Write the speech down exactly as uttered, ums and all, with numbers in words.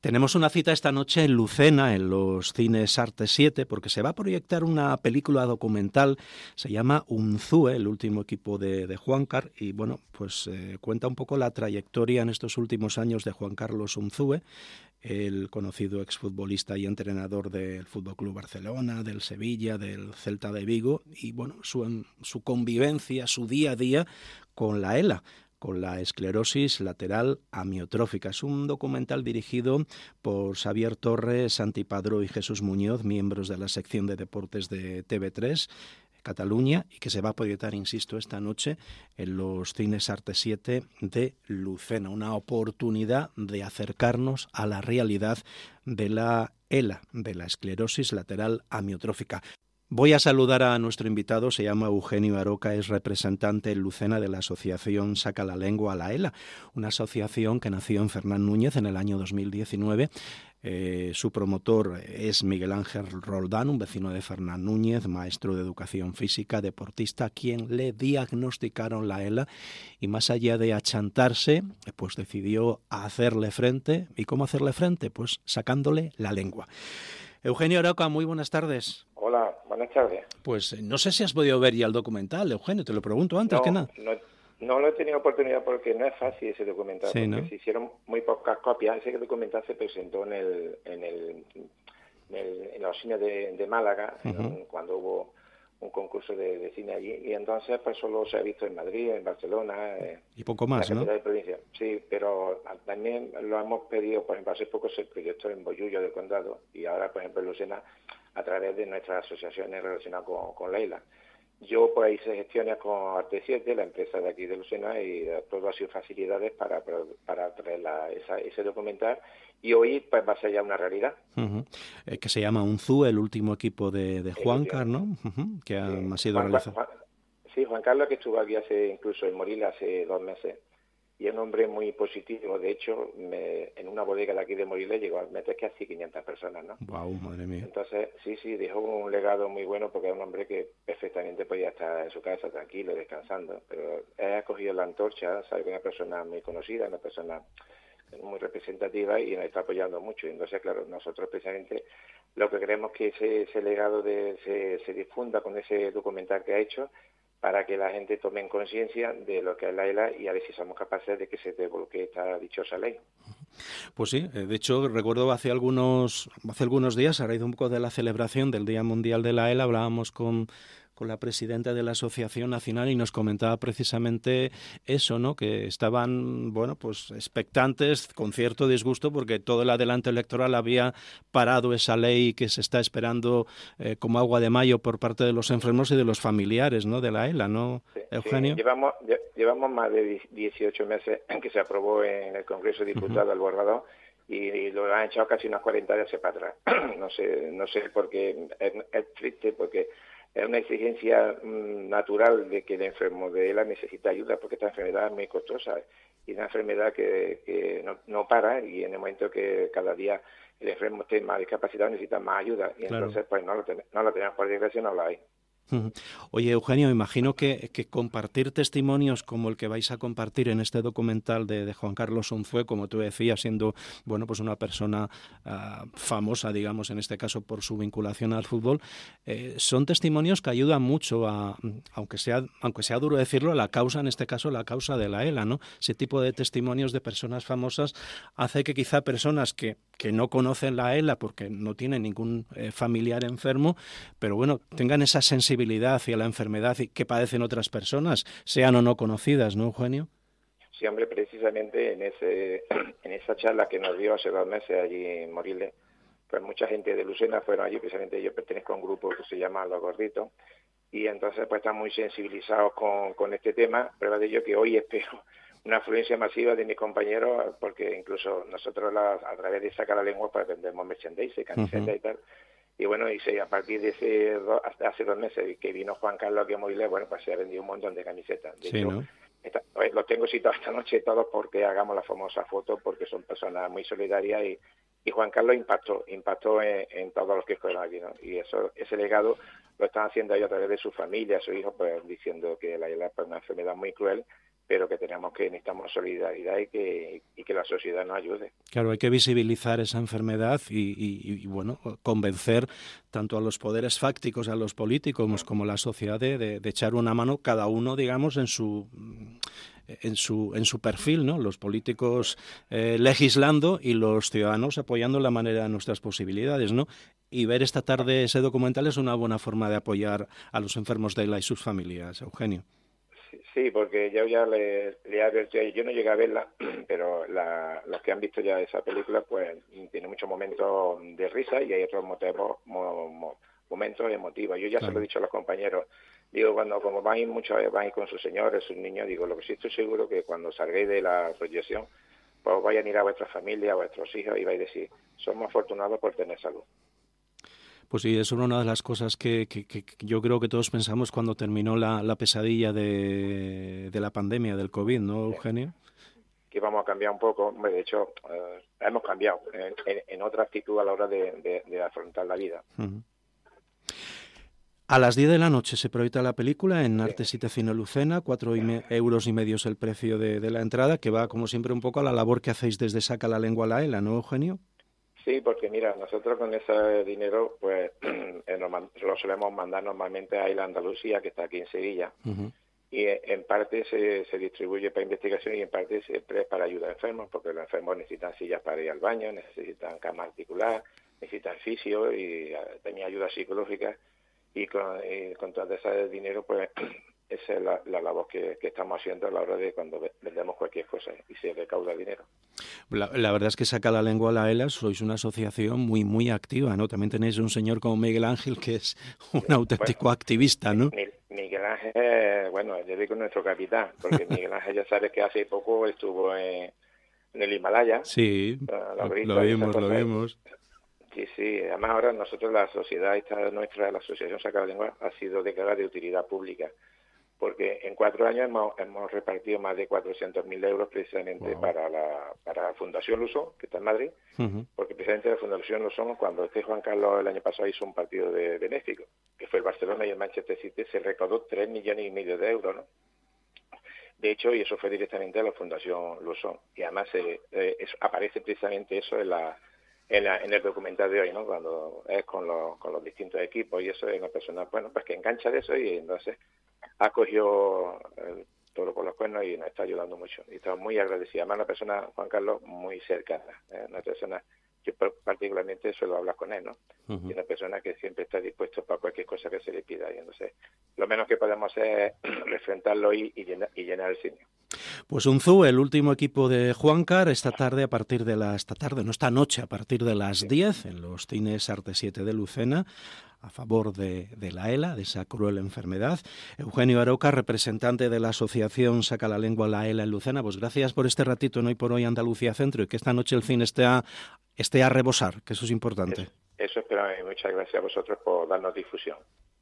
Tenemos una cita esta noche en Lucena, en los cines Arte siete, porque se va a proyectar una película documental, se llama Unzue, el último equipo de, de Juankar, y bueno, pues eh, cuenta un poco la trayectoria en estos últimos años de Juan Carlos Unzue, el conocido exfutbolista y entrenador del Fútbol Club Barcelona, del Sevilla, del Celta de Vigo, y bueno, su, su convivencia, su día a día con la ELA, con la esclerosis lateral amiotrófica. Es un documental dirigido por Xavier Torres, Santi Padró y Jesús Muñoz, miembros de la sección de deportes de T V tres Cataluña, y que se va a proyectar, insisto, esta noche en los cines Arte siete de Lucena. Una oportunidad de acercarnos a la realidad de la ELA, de la esclerosis lateral amiotrófica. Voy a saludar a nuestro invitado, se llama Eugenio Aroca, es representante en Lucena de la asociación Saca la Lengua a la ELA, una asociación que nació en Fernán Núñez en el año dos mil diecinueve. Eh, su promotor es Miguel Ángel Roldán, un vecino de Fernán Núñez, maestro de educación física, deportista, a quien le diagnosticaron la ELA y más allá de achantarse, pues decidió hacerle frente. ¿Y cómo hacerle frente? Pues sacándole la lengua. Eugenio Aroca, muy buenas tardes. Hola, buenas tardes. Pues no sé si has podido ver ya el documental, Eugenio, te lo pregunto antes no, que nada. No, no lo he tenido oportunidad porque no es fácil ese documental, sí, porque ¿no? se hicieron muy pocas copias. Ese documental se presentó en el en el en, el, en los cines de, de Málaga, uh-huh. en, cuando hubo un concurso de, de cine allí, y entonces pues solo se ha visto en Madrid, en Barcelona, eh, y poco más, en la capital ¿no? de provincia. Sí, pero también lo hemos pedido, por ejemplo, hace poco se proyectó en Bollullo del Condado, y ahora, por ejemplo, en Lucena, a través de nuestras asociaciones relacionadas con, con la ELA. Yo pues hice gestiones con Arte siete, la empresa de aquí de Lucena, y todo ha sido facilidades para, para, para traer la, esa, ese documental, y hoy pues va a ser ya una realidad. Uh-huh. Eh, que se llama Unzue, el último equipo de, de Juankar, ¿no? Uh-huh. Que ha, sí. ha sido Juan, realizado. Juan, sí, Juan Carlos, que estuvo aquí hace incluso en Moril hace dos meses, y es un hombre muy positivo. De hecho, me, en una bodega de aquí de Moriles llegó a meter que así quinientas personas, ¿no? Wow, madre mía. Entonces, sí, sí, dejó un legado muy bueno, porque es un hombre que perfectamente podía estar en su casa tranquilo, descansando, pero él ha cogido la antorcha, sabe que es una persona muy conocida, una persona muy representativa, y nos está apoyando mucho. Y entonces, claro, nosotros precisamente lo que queremos es que ese, ese legado de, se, se difunda con ese documental que ha hecho, para que la gente tome conciencia de lo que es la ELA y a ver si somos capaces de que se desbloquee esta dichosa ley. Pues sí, de hecho recuerdo hace algunos hace algunos días, a raíz un poco de la celebración del Día Mundial de la ELA, hablábamos con con la presidenta de la Asociación Nacional y nos comentaba precisamente eso, ¿no? Que estaban, bueno, pues expectantes, con cierto disgusto, porque todo el adelanto electoral había parado esa ley que se está esperando eh, como agua de mayo por parte de los enfermos y de los familiares, ¿no? De la ELA, ¿no, sí, Eugenio? Sí. Llevamos, llevamos más de dieciocho meses que se aprobó en el Congreso de Diputados, uh-huh. el borrador, y, y lo han echado casi unas cuarenta días para atrás. no sé, no sé por qué, es, es triste, porque es una exigencia mmm, natural de que el enfermo de ELA necesita ayuda, porque esta enfermedad es muy costosa y es una enfermedad que, que no, no para, y en el momento que cada día el enfermo esté más discapacitado necesita más ayuda, y claro. entonces pues no lo, ten, no lo tenemos, por desgracia no lo hay. Oye, Eugenio, imagino que, que compartir testimonios como el que vais a compartir en este documental de, de Juan Carlos Unzue, como tú decías, siendo bueno pues una persona uh, famosa, digamos, en este caso por su vinculación al fútbol, eh, son testimonios que ayudan mucho a, aunque sea, aunque sea duro decirlo, a la causa, en este caso la causa de la ELA, ¿no? Ese tipo de testimonios de personas famosas hace que quizá personas que, que no conocen la ELA porque no tienen ningún eh, familiar enfermo, pero bueno, tengan esa sensibilidad hacia la enfermedad que padecen otras personas, sean o no conocidas, ¿no, Eugenio? Sí, hombre, precisamente en ese en esa charla que nos dio hace dos meses allí en Moriles, pues mucha gente de Lucena fueron allí. Precisamente yo pertenezco a un grupo que se llama Los Gorditos, y entonces pues están muy sensibilizados con, con este tema. Prueba de ello que hoy espero una afluencia masiva de mis compañeros, porque incluso nosotros la, a través de Saca la Lengua pues vendemos merchandise, camisetas uh-huh. y tal. Y bueno, y se, a partir de ese do, hasta hace dos meses que vino Juan Carlos aquí a Moriles, bueno, pues se ha vendido un montón de camisetas. De sí, hecho, ¿no? esta, pues, los tengo citados esta noche todos porque hagamos la famosa foto, porque son personas muy solidarias, y, y Juan Carlos impactó, impactó en, en todos los que fueron aquí, ¿no? Y eso, ese legado lo están haciendo ellos a través de su familia, su hijo, pues diciendo que la ELA es una enfermedad muy cruel, pero que tenemos que necesitamos solidaridad y que, y que la sociedad nos ayude. Claro, hay que visibilizar esa enfermedad y, y, y bueno, convencer tanto a los poderes fácticos, a los políticos, como a la sociedad de, de, de echar una mano cada uno, digamos, en su en su en su perfil, ¿no? Los políticos eh, legislando y los ciudadanos apoyando la manera de nuestras posibilidades, ¿no? Y ver esta tarde ese documental es una buena forma de apoyar a los enfermos de ELA y sus familias, Eugenio. Sí, porque yo ya le, le he advertido, yo no llegué a verla, pero la, los que han visto ya esa película, pues tiene muchos momentos de risa y hay otros motivos, mo, mo, momentos emotivos. Yo ya claro. se lo he dicho a los compañeros, digo, cuando como vais muchos vais con sus señores, sus niños, digo, lo que sí estoy seguro que cuando salgáis de la proyección, pues vayan a ir a vuestra familia, a vuestros hijos y vais a decir, somos afortunados por tener salud. Pues sí, eso era una de las cosas que, que, que yo creo que todos pensamos cuando terminó la, la pesadilla de, de la pandemia, del COVID, ¿no, Eugenio? Que íbamos a cambiar un poco, de hecho, eh, hemos cambiado en, en, en otra actitud a la hora de, de, de afrontar la vida. Uh-huh. A las diez de la noche se proyecta la película en sí. Artes y Cine Lucena, cuatro y me, euros y medio es el precio de, de la entrada, que va, como siempre, un poco a la labor que hacéis desde Saca la Lengua a la ELA, ¿no, Eugenio? Sí, porque mira, nosotros con ese dinero pues lo solemos mandar normalmente a Isla Andalucía, que está aquí en Sevilla, uh-huh. y en parte se, se distribuye para investigación y en parte siempre es para ayuda a enfermos, porque los enfermos necesitan sillas para ir al baño, necesitan cama articular, necesitan fisio y también ayuda psicológica, y con, y con todo ese dinero pues esa es la, la labor que, que estamos haciendo a la hora de cuando vendemos cualquier cosa y se recauda dinero. La, la verdad es que Saca la Lengua a la ELA sois una asociación muy muy activa, ¿no? También tenéis un señor como Miguel Ángel que es un sí, auténtico bueno, activista, ¿no? Miguel Ángel, bueno, yo digo nuestro capitán, porque Miguel Ángel ya sabes que hace poco estuvo en, en el Himalaya. Sí, lo, lo vimos, lo vimos. Sí, sí, además ahora nosotros, la sociedad esta nuestra, la Asociación Saca la Lengua, ha sido declarada de utilidad pública, porque en cuatro años hemos, hemos repartido más de cuatrocientos mil euros precisamente wow. para la para la Fundación Lusón, que está en Madrid, uh-huh. porque precisamente la Fundación Lusón, cuando este Juan Carlos el año pasado hizo un partido de benéfico, que fue el Barcelona y el Manchester City, se recaudó tres millones y medio de euros, ¿no? De hecho, y eso fue directamente a la Fundación Lusón, y además eh, eh, eso, aparece precisamente eso en la En, la, en el documental de hoy, ¿no? Cuando es con los, con los distintos equipos y eso es una persona, bueno, pues que engancha de eso y entonces ha cogido el toro por los cuernos y nos está ayudando mucho. Y estamos muy agradecidos. Además, una persona, Juan Carlos, muy cercana. ¿eh? Una persona, yo particularmente suelo hablar con él, ¿no? Uh-huh. Y una persona que siempre está dispuesto para cualquier cosa que se le pida. Y entonces, lo menos que podemos hacer es refrentarlo y, y, llenar, y llenar el cine. Pues Unzúe, el último equipo de Juancar, esta tarde a partir de la esta tarde, no esta noche, a partir de las sí. diez en los cines Arte siete de Lucena, a favor de, de la ELA, de esa cruel enfermedad. Eugenio Aroca, representante de la asociación Saca la Lengua a la ELA en Lucena, pues gracias por este ratito en Hoy por Hoy Andalucía Centro y que esta noche el cine esté a, esté a rebosar, que eso es importante. Eso, eso espero y muchas gracias a vosotros por darnos difusión.